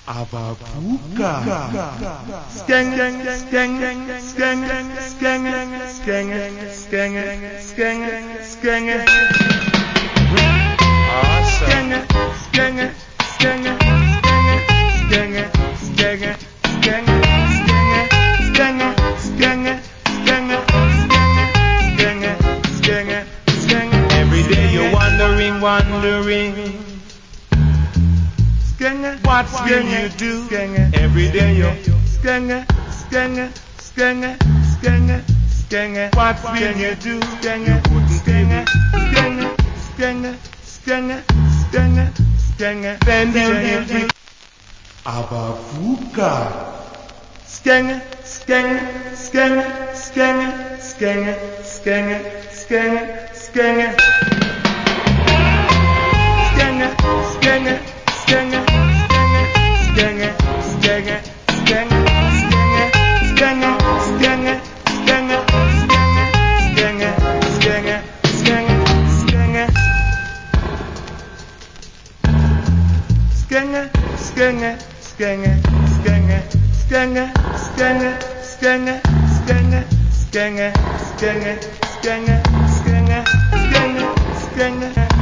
Ababuka. Skeng, skeng, skeng, skeng, skeng, skeng, skeng, skeng, skeng. Awesome. Skeng, skeng, skeng, skeng, skeng, skeng, skeng, skeng, skeng, skeng. Every day you're wondering. What will you do? Every day you're what will you do? You wouldn't give it. Then you give it. Ababuka. Skeng. Skeng.